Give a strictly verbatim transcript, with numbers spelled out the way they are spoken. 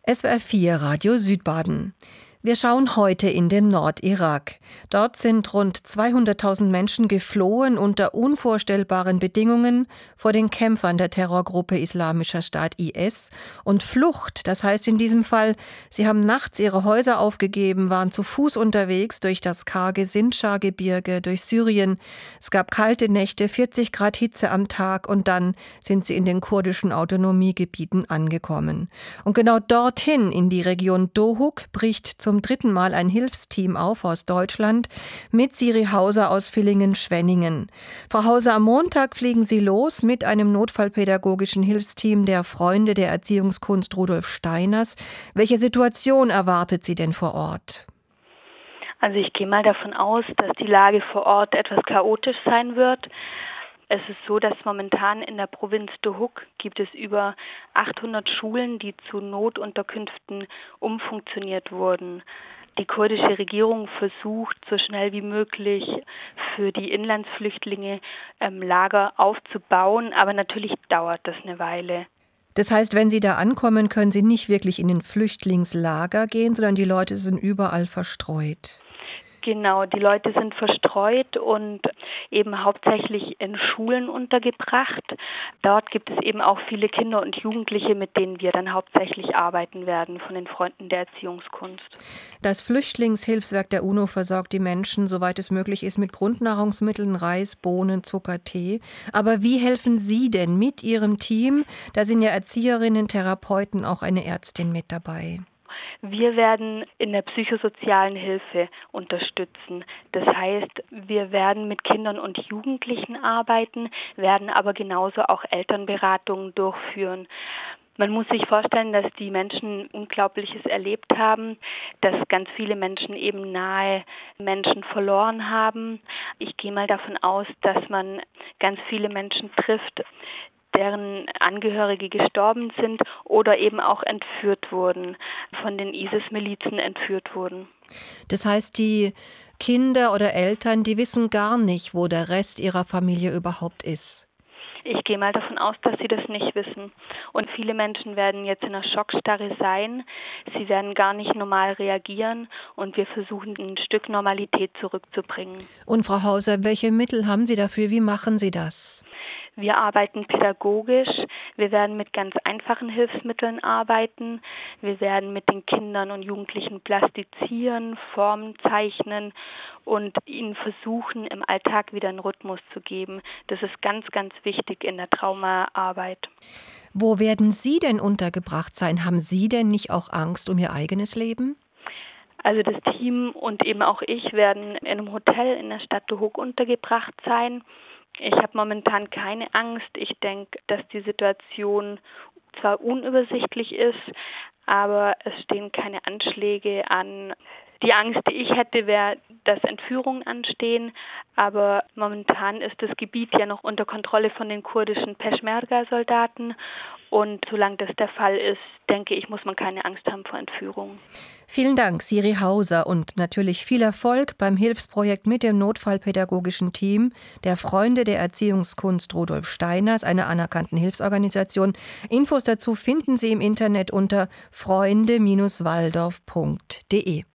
S W R vier Radio Südbaden. Wir schauen heute in den Nordirak. Dort sind rund zweihunderttausend Menschen geflohen unter unvorstellbaren Bedingungen vor den Kämpfern der Terrorgruppe Islamischer Staat I S. Und Flucht, das heißt in diesem Fall, sie haben nachts ihre Häuser aufgegeben, waren zu Fuß unterwegs durch das karge Sindschar-Gebirge, durch Syrien. Es gab kalte Nächte, vierzig Grad Hitze am Tag und dann sind sie in den kurdischen Autonomiegebieten angekommen. Und genau dorthin, in die Region Dohuk, bricht zum Zum dritten Mal ein Hilfsteam auf aus Deutschland mit Siri Hauser aus Villingen-Schwenningen. Frau Hauser, am Montag fliegen Sie los mit einem notfallpädagogischen Hilfsteam der Freunde der Erziehungskunst Rudolf Steiners. Welche Situation erwartet Sie denn vor Ort? Also ich gehe mal davon aus, dass die Lage vor Ort etwas chaotisch sein wird. Es ist so, dass momentan in der Provinz Dohuk gibt es über achthundert Schulen, die zu Notunterkünften umfunktioniert wurden. Die kurdische Regierung versucht, so schnell wie möglich für die Inlandsflüchtlinge ähm, Lager aufzubauen, aber natürlich dauert das eine Weile. Das heißt, wenn Sie da ankommen, können Sie nicht wirklich in den Flüchtlingslager gehen, sondern die Leute sind überall verstreut. Genau, die Leute sind verstreut und eben hauptsächlich in Schulen untergebracht. Dort gibt es eben auch viele Kinder und Jugendliche, mit denen wir dann hauptsächlich arbeiten werden, von den Freunden der Erziehungskunst. Das Flüchtlingshilfswerk der UNO versorgt die Menschen, soweit es möglich ist, mit Grundnahrungsmitteln, Reis, Bohnen, Zucker, Tee. Aber wie helfen Sie denn mit Ihrem Team? Da sind ja Erzieherinnen, Therapeuten, auch eine Ärztin mit dabei. Wir werden in der psychosozialen Hilfe unterstützen. Das heißt, wir werden mit Kindern und Jugendlichen arbeiten, werden aber genauso auch Elternberatungen durchführen. Man muss sich vorstellen, dass die Menschen Unglaubliches erlebt haben, dass ganz viele Menschen eben nahe Menschen verloren haben. Ich gehe mal davon aus, dass man ganz viele Menschen trifft, deren Angehörige gestorben sind oder eben auch entführt wurden, von den ISIS-Milizen entführt wurden. Das heißt, die Kinder oder Eltern, die wissen gar nicht, wo der Rest ihrer Familie überhaupt ist. Ich gehe mal davon aus, dass sie das nicht wissen. Und viele Menschen werden jetzt in einer Schockstarre sein. Sie werden gar nicht normal reagieren und wir versuchen, ein Stück Normalität zurückzubringen. Und Frau Hauser, welche Mittel haben Sie dafür? Wie machen Sie das? Wir arbeiten pädagogisch, wir werden mit ganz einfachen Hilfsmitteln arbeiten, wir werden mit den Kindern und Jugendlichen plastizieren, Formen zeichnen und ihnen versuchen, im Alltag wieder einen Rhythmus zu geben. Das ist ganz, ganz wichtig in der Traumaarbeit. Wo werden Sie denn untergebracht sein? Haben Sie denn nicht auch Angst um Ihr eigenes Leben? Also das Team und eben auch ich werden in einem Hotel in der Stadt Dohuk untergebracht sein. Ich habe momentan keine Angst. Ich denke, dass die Situation zwar unübersichtlich ist, aber es stehen keine Anschläge an. Die Angst, die ich hätte, wäre, dass Entführungen anstehen, aber momentan ist das Gebiet ja noch unter Kontrolle von den kurdischen Peschmerga-Soldaten und solange das der Fall ist, denke ich, muss man keine Angst haben vor Entführungen. Vielen Dank, Siri Hauser, und natürlich viel Erfolg beim Hilfsprojekt mit dem notfallpädagogischen Team der Freunde der Erziehungskunst Rudolf Steiners, einer anerkannten Hilfsorganisation. Infos dazu finden Sie im Internet unter freunde Bindestrich waldorf punkt de.